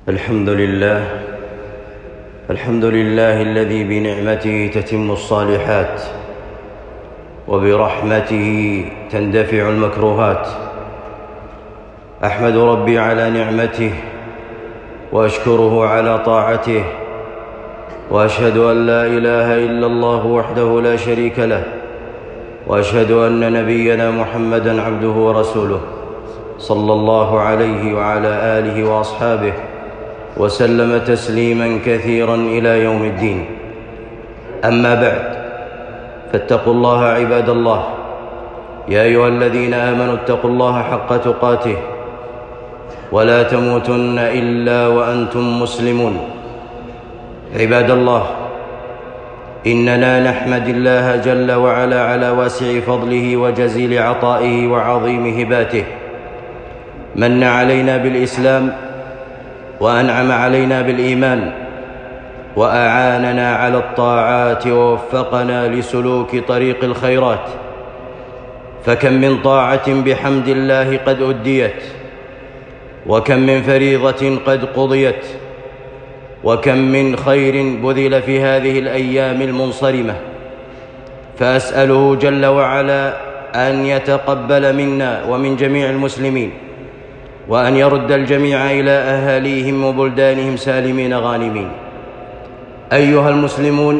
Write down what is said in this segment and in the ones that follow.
الحمد لله الذي بنعمته تتم الصالحات وبرحمته تندفع المكروهات. أحمد ربي على نعمته وأشكره على طاعته، وأشهد أن لا إله إلا الله وحده لا شريك له، وأشهد أن نبينا محمدًا عبده ورسوله صلى الله عليه وعلى آله وأصحابه وسلم تسليماً كثيراً إلى يوم الدين. أما بعد، فاتقوا الله عباد الله. يا أيها الذين آمنوا اتقوا الله حق تقاته ولا تموتن إلا وأنتم مسلمون. عباد الله، إننا نحمد الله جل وعلا على واسع فضله وجزيل عطائه وعظيم هباته. من علينا بالإسلام وأنعم علينا بالإيمان، وأعاننا على الطاعات ووفقنا لسلوك طريق الخيرات. فكم من طاعة بحمد الله قد أديت، وكم من فريضة قد قضيت، وكم من خير بذل في هذه الأيام المنصرمة. فأسأله جل وعلا أن يتقبل منا ومن جميع المسلمين، وأن يرد الجميع إلى أهاليهم وبلدانهم سالمين غانمين. أيها المسلمون،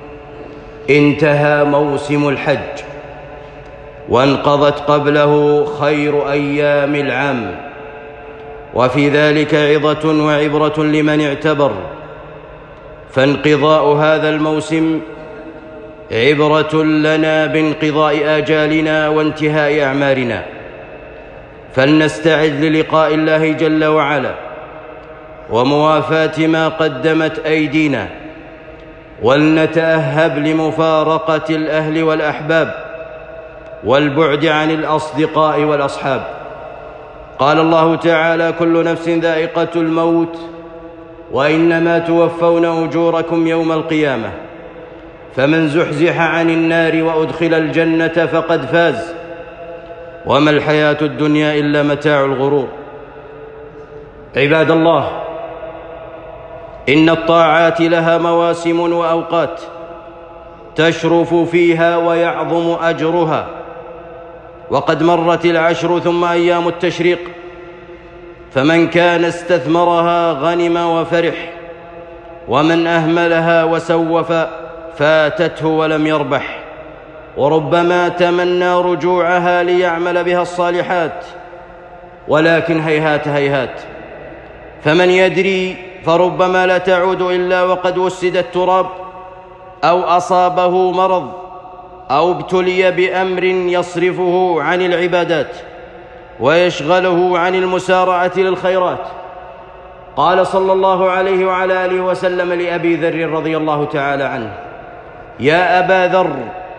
انتهى موسم الحج، وانقضت قبله خير أيام العام، وفي ذلك عظة وعبرة لمن اعتبر. فانقضاء هذا الموسم عبرة لنا بانقضاء آجالنا وانتهاء أعمارنا، فلنستعد للقاء الله جل وعلا وموافاة ما قدمت أيدينا، ولنتأهب لمفارقة الأهل والأحباب والبعد عن الأصدقاء والأصحاب. قال الله تعالى: كل نفس ذائقة الموت وإنما توفون أجوركم يوم القيامة، فمن زحزح عن النار وأدخل الجنة فقد فاز، وما الحياة الدنيا إلا متاع الغرور. عباد الله، إن الطاعات لها مواسم وأوقات تشرف فيها ويعظم أجرها، وقد مرت العشر ثم أيام التشريق، فمن كان استثمرها غنم وفرح، ومن أهملها وسوف فاتته ولم يربح، وربما تمنى رجوعها ليعمل بها الصالحات، ولكن هيهات هيهات. فمن يدري، فربما لا تعود إلا وقد وسد التراب، أو أصابه مرض، أو ابتلي بأمر يصرفه عن العبادات ويشغله عن المسارعة للخيرات. قال صلى الله عليه وعلى آله وسلم لأبي ذر رضي الله تعالى عنه: يا أبا ذر،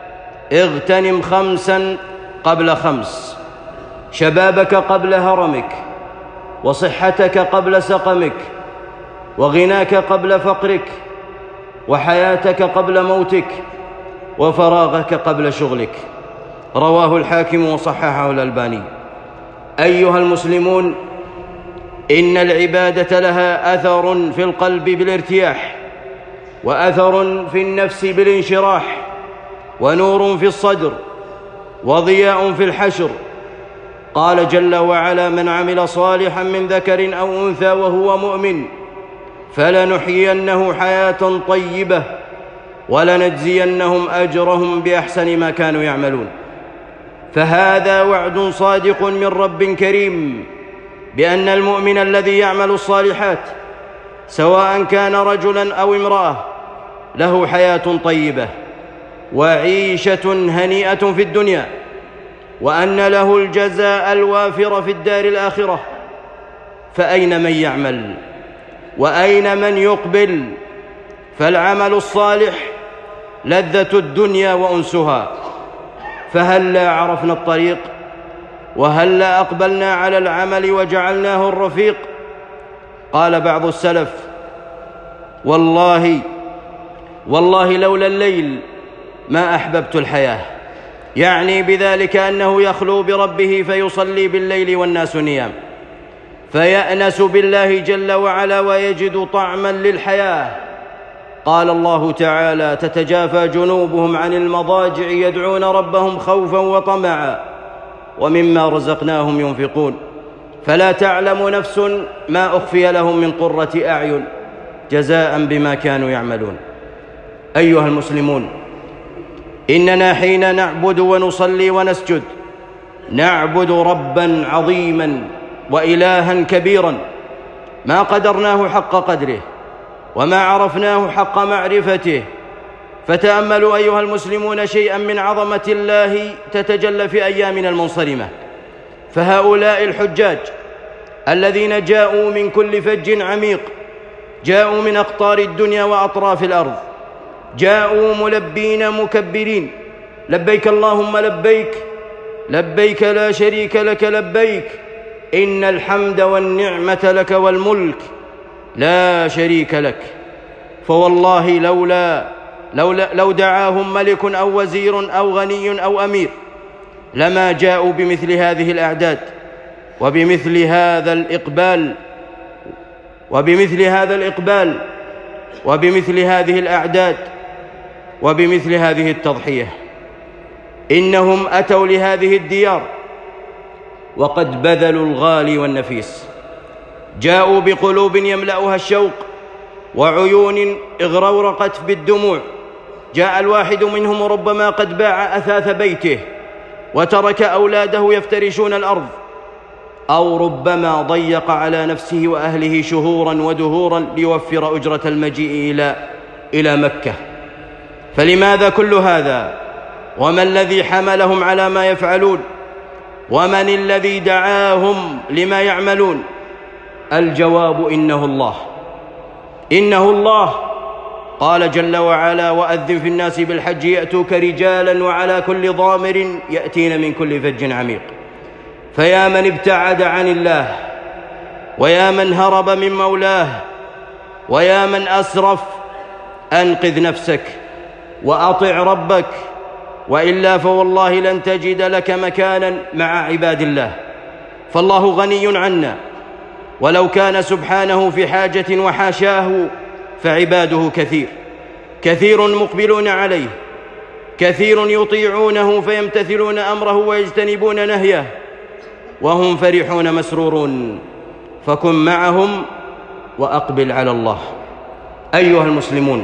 اغتنم 5 قبل 5، شبابك قبل هرمك، وصحتك قبل سقمك، وغناك قبل فقرك، وحياتك قبل موتك، وفراغك قبل شغلك. رواه الحاكم وصححه الألباني. أيها المسلمون، إن العبادة لها أثر في القلب بالارتياح، وأثر في النفس بالانشراح، ونور في الصدر، وضياء في الحشر. قال جل وعلا: من عمل صالحا من ذكر أو أنثى وهو مؤمن فلنحيينه حياة طيبة ولنجزينهم أجرهم بأحسن ما كانوا يعملون. فهذا وعد صادق من رب كريم بأن المؤمن الذي يعمل الصالحات، سواء كان رجلا أو امرأة، له حياة طيبة وعيشة هنيئة في الدنيا، وأن له الجزاء الوافر في الدار الآخرة. فأين من يعمل؟ وأين من يقبل؟ فالعمل الصالح لذة الدنيا وأنسها. فهلا عرفنا الطريق؟ وهلا أقبلنا على العمل وجعلناه الرفيق؟ قال بعض السلف: والله لولا الليل ما أحببت الحياة، يعني بذلك أنه يخلو بربه فيصلي بالليل والناس نيام. فيأنس بالله جل وعلا ويجد طعما للحياة. قال الله تعالى: تتجافى جنوبهم عن المضاجع يدعون ربهم خوفا وطمعا ومما رزقناهم ينفقون فلا تعلم نفس ما أخفي لهم من قرة أعين جزاء بما كانوا يعملون. أيها المسلمون، إننا حين نعبد ونصلي ونسجد نعبد ربا عظيما وإلها كبيرا ما قدرناه حق قدره وما عرفناه حق معرفته. فتأملوا أيها المسلمون شيئا من عظمة الله تتجلى في أيامنا المنصرمة. فهؤلاء الحجاج الذين جاءوا من كل فج عميق، جاءوا من أقطار الدنيا وأطراف الأرض، جاءوا ملبين مكبرين: لبيك اللهم لبيك، لبيك لا شريك لك لبيك، إن الحمد والنعمة لك والملك لا شريك لك. فوالله لو دعاهم ملك أو وزير أو غني أو أمير لما جاءوا بمثل هذه الأعداد وبمثل هذا الإقبال وبمثل هذه الأعداد وبمثل هذه التضحية. إنهم أتوا لهذه الديار وقد بذلوا الغالي والنفيس، جاءوا بقلوب يملأها الشوق وعيون اغرورقت بالدموع. جاء الواحد منهم ربما قد باع أثاث بيته وترك أولاده يفترشون الأرض، أو ربما ضيق على نفسه وأهله شهورا ودهورا ليوفر أجرة المجيء إلى مكة. فلماذا كل هذا؟ وما الذي حملهم على ما يفعلون؟ ومن الذي دعاهم لما يعملون؟ الجواب: إنه الله. قال جل وعلا: وأذن في الناس بالحج يأتوك رجالا وعلى كل ضامر يأتين من كل فج عميق. فيا من ابتعد عن الله، ويا من هرب من مولاه، ويا من أسرف، أنقذ نفسك وأطع ربك، وإلا فوالله لن تجد لك مكانا مع عباد الله. فالله غني عنا، ولو كان سبحانه في حاجة وحاشاه، فعباده كثير مقبلون عليه، كثير يطيعونه فيمتثلون أمره ويجتنبون نهيه، وهم فرحون مسرورون. فكن معهم وأقبل على الله. أيها المسلمون،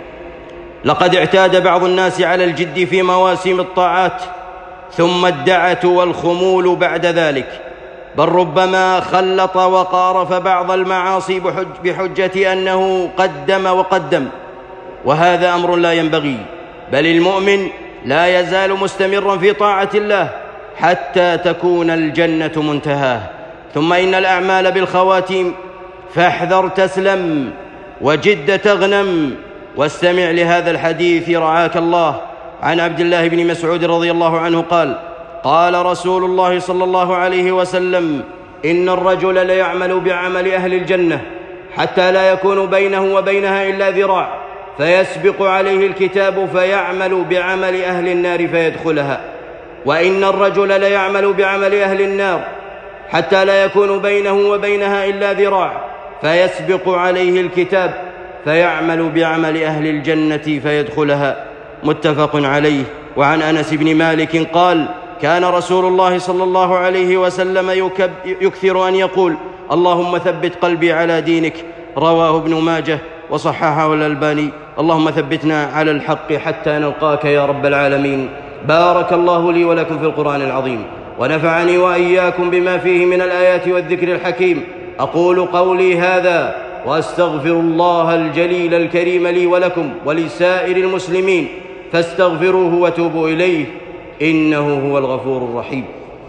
لقد اعتاد بعض الناس على الجد في مواسم الطاعات ثم الدعة والخمول بعد ذلك، بل ربما خلط وقارف بعض المعاصي بحجة أنه قدم، وهذا أمر لا ينبغي. بل المؤمن لا يزال مستمرا في طاعة الله حتى تكون الجنة منتهاه. ثم إن الأعمال بالخواتيم، فاحذر تسلم وجد تغنم. واستمع لهذا الحديث رعاك الله عن عبد الله بن مسعود رضي الله عنه قال: قال رسول الله صلى الله عليه وسلم: إن الرجل ليعمل بعمل أهل الجنة حتى لا يكون بينه وبينها إلا ذراع، فيسبق عليه الكتاب فيعمل بعمل أهل النار فيدخلها. وإن الرجل ليعمل بعمل أهل النار حتى لا يكون بينه وبينها إلا ذراع، فيسبق عليه الكتاب فيعمل بعمل أهل الجنة فيدخلها. متفق عليه. وعن أنس بن مالك قال: كان رسول الله صلى الله عليه وسلم يكثر أن يقول: اللهم ثبت قلبي على دينك. رواه ابن ماجه وصححه الألباني. اللهم ثبتنا على الحق حتى نلقاك يا رب العالمين. بارك الله لي ولكم في القرآن العظيم، ونفعني وإياكم بما فيه من الآيات والذكر الحكيم. أقول قولي هذا وأستغفر الله الجليل الكريم لي ولكم ولسائر المسلمين، فاستغفروه وتوبوا إليه، إنه هو الغفور الرحيم.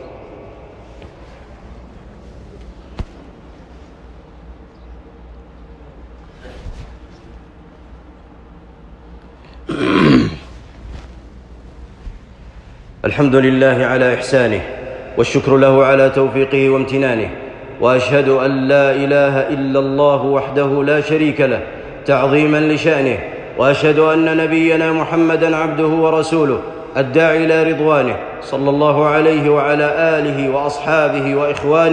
الحمد لله على إحسانه، والشكر له على توفيقه وامتنانه، وأشهد أن لا إله إلا الله وحده لا شريك له تعظيما لشأنه، وأشهد أن نبينا محمدًا عبده ورسوله الداعي إلى رضوانه، صلى الله عليه وعلى آله وأصحابه وإخوانه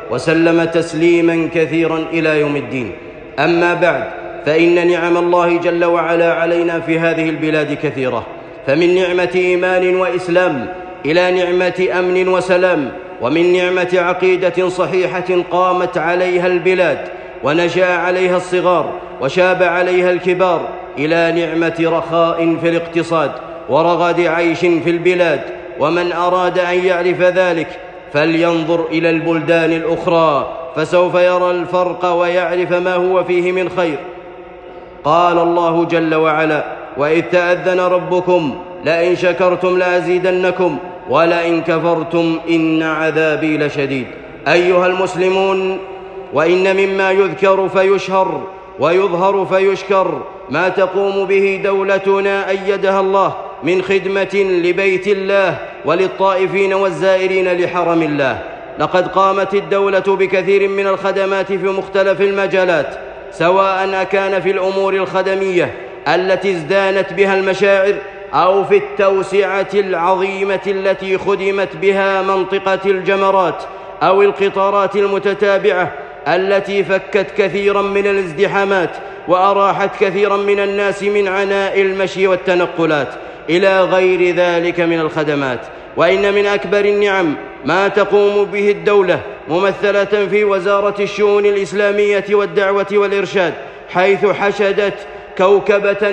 وسلم تسليما كثيرا إلى يوم الدين. أما بعد، فإن نعم الله جل وعلا علينا في هذه البلاد كثيرة، فمن نعمة إيمان وإسلام إلى نعمة أمن وسلام، ومن نعمة عقيدة صحيحة قامت عليها البلاد ونشأ عليها الصغار وشاب عليها الكبار، إلى نعمة رخاء في الاقتصاد ورغد عيش في البلاد. ومن أراد أن يعرف ذلك فلينظر إلى البلدان الأخرى، فسوف يرى الفرق ويعرف ما هو فيه من خير. قال الله جل وعلا: وإذ تأذن ربكم لئن شكرتم لأزيدنكم ولئن كفرتم إن عذابي لشديد. أيها المسلمون، وإن مما يذكر فيشهر ويظهر فيشكر ما تقوم به دولتنا أيدها الله من خدمة لبيت الله وللطائفين والزائرين لحرم الله. لقد قامت الدولة بكثير من الخدمات في مختلف المجالات، سواء كان في الأمور الخدمية التي ازدانت بها المشاعر، أو في التوسعة العظيمة التي خدمت بها منطقة الجمرات، أو القطارات المتتابعة التي فكت كثيرا من الازدحامات وأراحت كثيرا من الناس من عناء المشي والتنقلات، إلى غير ذلك من الخدمات. وإن من أكبر النعم ما تقوم به الدولة ممثلة في وزارة الشؤون الإسلامية والدعوة والإرشاد، حيث حشدت كوكبة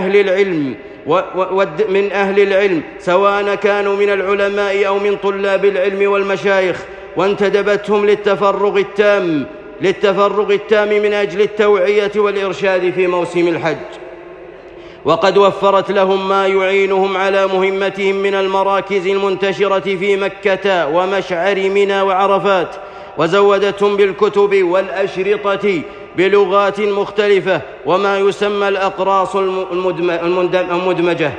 من أهل العلم سواء كانوا من العلماء أو من طلاب العلم والمشايخ، وانتدبتهم للتفرغ التام من أجل التوعية والإرشاد في موسم الحج. وقد وفرت لهم ما يعينهم على مهمتهم من المراكز المنتشرة في مكة ومشعر منى وعرفات، وزودتهم بالكتب والأشرطة بلغات مختلفة وما يسمى الأقراص المدمجة،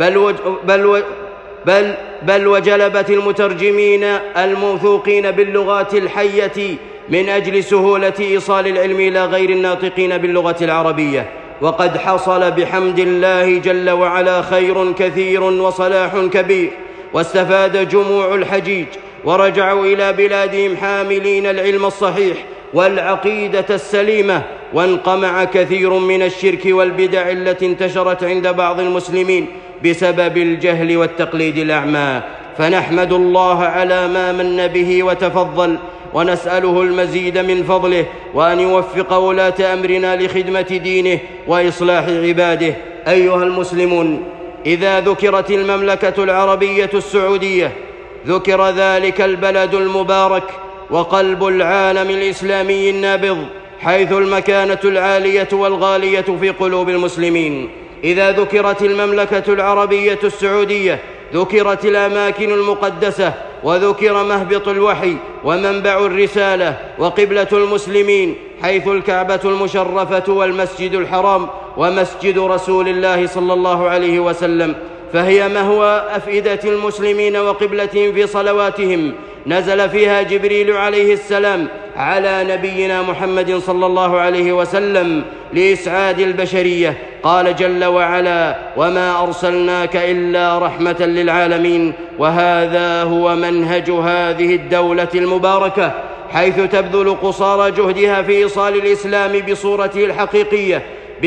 بل وجلبت المترجمين الموثوقين باللغات الحية من أجل سهولة إيصال العلم إلى غير الناطقين باللغة العربية. وقد حصل بحمد الله جل وعلا خير كثير وصلاح كبير، واستفاد جموع الحجيج ورجعوا إلى بلادهم حاملين العلم الصحيح والعقيدة السليمة، وانقمع كثير من الشرك والبدع التي انتشرت عند بعض المسلمين بسبب الجهل والتقليد الأعمى. فنحمد الله على ما من به وتفضل، ونسأله المزيد من فضله، وأن يوفق ولاة أمرنا لخدمة دينه وإصلاح عباده. أيها المسلمون، إذا ذكرت المملكة العربية السعودية ذكر ذلك البلد المبارك وقلب العالم الإسلامي النابض، حيث المكانة العالية والغالية في قلوب المسلمين. إذا ذكرت المملكة العربية السعودية ذكرت الأماكن المقدسة، وذكر مهبط الوحي ومنبع الرسالة وقبلة المسلمين، حيث الكعبة المشرفة والمسجد الحرام ومسجد رسول الله صلى الله عليه وسلم، فهي مهوى أفئدة المسلمين وقبلتهم في صلواتهم. نزل فيها جبريل عليه السلام على نبينا محمد صلى الله عليه وسلم لإسعاد البشرية. قال جل وعلا: وما أرسلناك إلا رحمة للعالمين. وهذا هو منهج هذه الدولة المباركة، حيث تبذل قصارى جهدها في إيصال الإسلام بصورته الحقيقية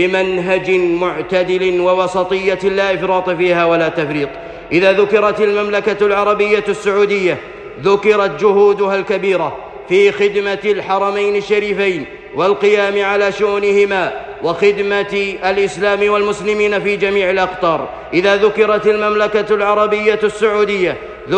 بمنهج معتدل ووسطية لا إفراط فيها ولا تفريط. إذا ذكرت المملكة العربية السعودية ذكرت جهودها الكبيرة في خدمة الحرمين الشريفين والقيام على شؤونهما وخدمة الإسلام والمسلمين في جميع الأقطار. إذا ذكرت المملكة العربية السعودية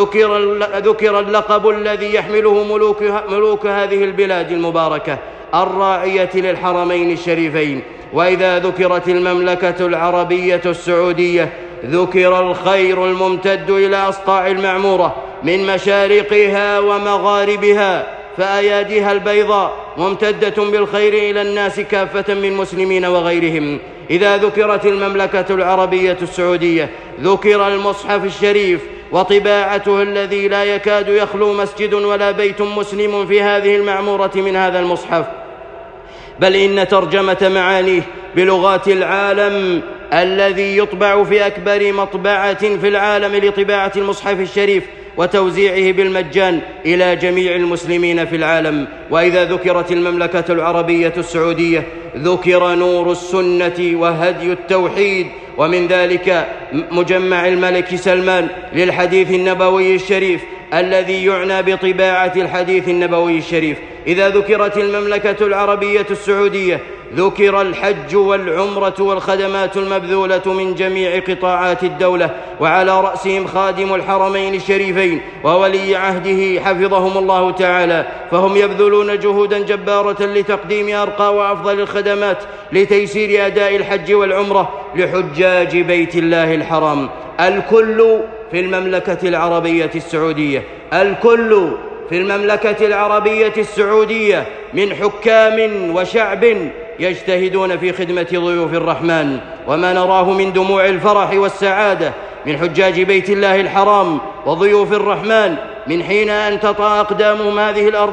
ذكر اللقب الذي يحمله ملوك هذه البلاد المباركة الراعية للحرمين الشريفين. وإذا ذكرت المملكة العربية السعودية ذكر الخير الممتد إلى أصقاع المعمورة من مشارقها ومغاربها، فأياديها البيضاء ممتدة بالخير إلى الناس كافة من مسلمين وغيرهم. إذا ذكرت المملكة العربية السعودية ذكر المصحف الشريف وطباعته الذي لا يكاد يخلو مسجد ولا بيت مسلم في هذه المعمورة من هذا المصحف، بل إن ترجمة معانيه بلغات العالم الذي يطبع في أكبر مطبعة في العالم لطباعة المصحف الشريف وتوزيعه بالمجان إلى جميع المسلمين في العالم. وإذا ذكرت المملكة العربية السعودية ذكر نور السنة وهدي التوحيد، ومن ذلك مجمع الملك سلمان للحديث النبوي الشريف الذي يعنى بطباعة الحديث النبوي الشريف. إذا ذكرت المملكة العربية السعودية ذكر الحج والعمرة والخدمات المبذولة من جميع قطاعات الدولة، وعلى رأسهم خادم الحرمين الشريفين وولي عهده حفظهم الله تعالى، فهم يبذلون جهودا جبارة لتقديم أرقى وأفضل الخدمات لتيسير أداء الحج والعمرة لحجاج بيت الله الحرام. الكل في المملكة العربية السعودية، الكل في المملكة العربية السعودية من حكام وشعب يجتهدون في خدمة ضيوف الرحمن، وما نراه من دموع الفرح والسعادة من حجاج بيت الله الحرام وضيوف الرحمن من حين أن تطأ أقدامهم هذه الأرض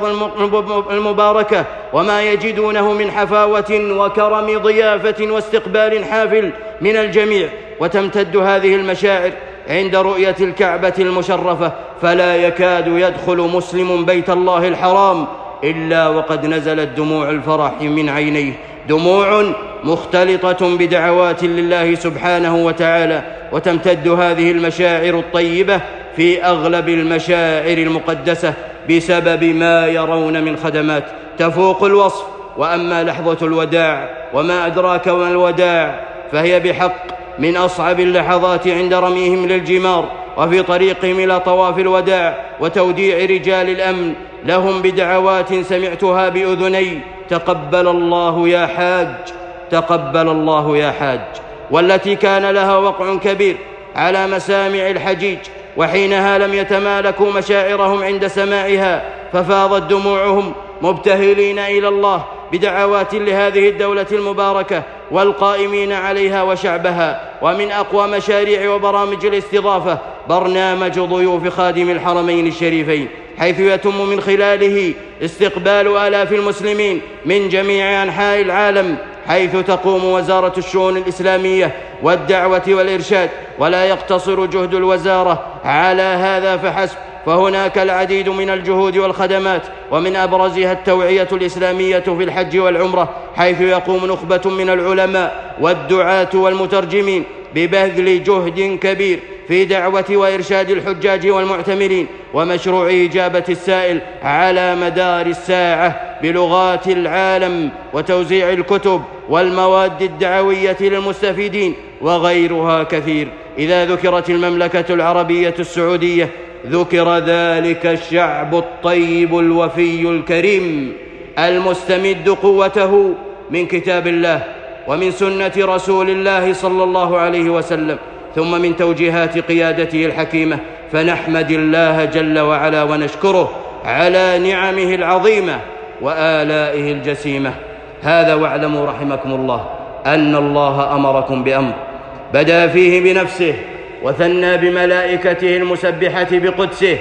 المباركة، وما يجدونه من حفاوة وكرم ضيافة واستقبال حافل من الجميع. وتمتد هذه المشاعر عند رؤية الكعبة المشرفة، فلا يكاد يدخل مسلم بيت الله الحرام إلا وقد نزلت دموع الفرح من عينيه، دموع مختلطة بدعوات لله سبحانه وتعالى. وتمتد هذه المشاعر الطيبة في أغلب المشاعر المقدسة بسبب ما يرون من خدمات تفوق الوصف. وأما لحظة الوداع وما أدراك ما الوداع، فهي بحق من أصعب اللحظات عند رميهم للجمار وفي طريقهم إلى طواف الوداع وتوديع رجال الأمن لهم بدعوات سمعتها بأذني: تقبل الله يا حاج، تقبل الله يا حاج، والتي كان لها وقع كبير على مسامع الحجيج، وحينها لم يتمالكوا مشاعرهم عند سماعها، ففاضت دموعهم مبتهلين إلى الله بدعوات لهذه الدولة المباركة والقائمين عليها وشعبها. ومن أقوى مشاريع وبرامج الاستضافة برنامج ضيوف خادم الحرمين الشريفين، حيث يتم من خلاله استقبال آلاف المسلمين من جميع أنحاء العالم، حيث تقوم وزارة الشؤون الإسلامية والدعوة والإرشاد. ولا يقتصر جهد الوزارة على هذا فحسب، فهناك العديد من الجهود والخدمات، ومن أبرزها التوعية الإسلامية في الحج والعمرة، حيث يقوم نخبة من العلماء والدعاة والمترجمين ببذل جهد كبير في دعوة وإرشاد الحجاج والمعتمرين، ومشروع إجابة السائل على مدار الساعة بلغات العالم، وتوزيع الكتب والمواد الدعوية للمستفيدين، وغيرها كثير. إذا ذكرت المملكة العربية السعودية ذكر ذلك الشعب الطيب الوفي الكريم المستمد قوته من كتاب الله ومن سنة رسول الله صلى الله عليه وسلم، ثم من توجيهات قيادته الحكيمة. فنحمد الله جل وعلا ونشكره على نعمه العظيمة وآلائه الجسيمة. هذا واعلموا رحمكم الله أن الله أمركم بأمر بدأ فيه بنفسه وثنى بملائكته المسبحة بقدسه،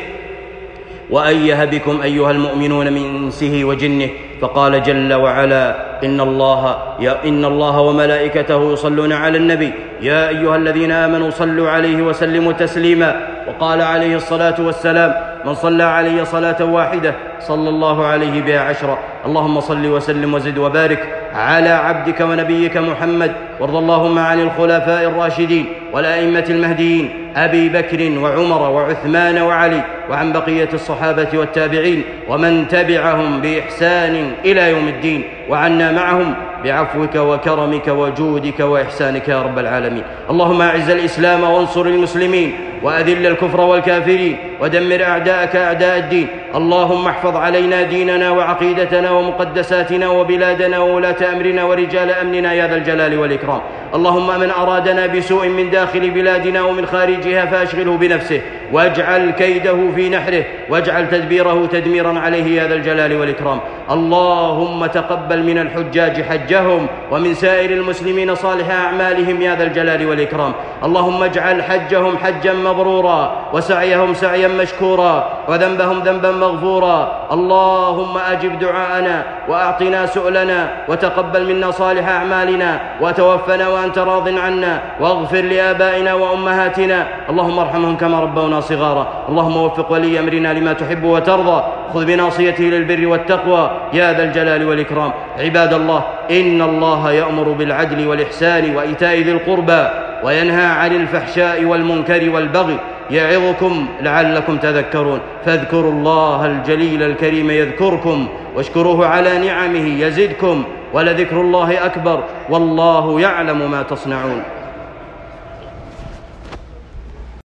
وأيه بكم أيها المؤمنون من إنسه وجنه، فقال جل وعلا: إن الله وملائكته يصلون على النبي يا أيها الذين آمنوا صلوا عليه وسلموا تسليما. وقال عليه الصلاة والسلام: من صلى علي صلاة واحدة صلى الله عليه بها 10. اللهم صل وسلم وزد وبارك على عبدك ونبيك محمد، وارض اللهم عن الخلفاء الراشدين والأئمة المهديين أبي بكر وعمر وعثمان وعلي، وعن بقية الصحابة والتابعين ومن تبعهم بإحسان إلى يوم الدين، وعنا معهم بعفوك وكرمك وجودك وإحسانك يا رب العالمين. اللهم أعز الإسلام وانصر المسلمين، وأذل الكفر والكافرين، ودمر أعداءك أعداء الدين. اللهم احفظ علينا ديننا وعقيدتنا ومقدساتنا وبلادنا وولاة أمرنا ورجال أمننا يا ذا الجلال والإكرام. اللهم من أرادنا بسوء من داخل بلادنا ومن خارجها فأشغله بنفسه، واجعل كيده في نحره، واجعل تدبيره تدميرا عليه يا ذا الجلال والإكرام. اللهم تقبل من الحجاج حجهم ومن سائر المسلمين صالح أعمالهم يا ذا الجلال والإكرام. اللهم اجعل حجهم حجا مبرورا، وسعيهم سعيا مشكورا، وذنبهم ذنبا مغفورا. اللهم أجب دعاءنا وأعطنا سؤلنا، وتقبل منا صالح أعمالنا، وتوفنا وأنت راض عنا، واغفر لآبائنا وأمهاتنا، اللهم ارحمهم كما ربونا صغارا. اللهم وفق ولي أمرنا لما تحب وترضى، خذ بناصيته للبر والتقوى يا ذا الجلال والإكرام. عباد الله، إن الله يأمر بالعدل والإحسان وإيتاء ذي القربى، وينهى عن الفحشاء والمنكر والبغي، يعظكم لعلكم تذكرون. فاذكروا الله الجليل الكريم يذكركم، واشكروه على نعمه يزدكم، ولذكر الله أكبر، والله يعلم ما تصنعون.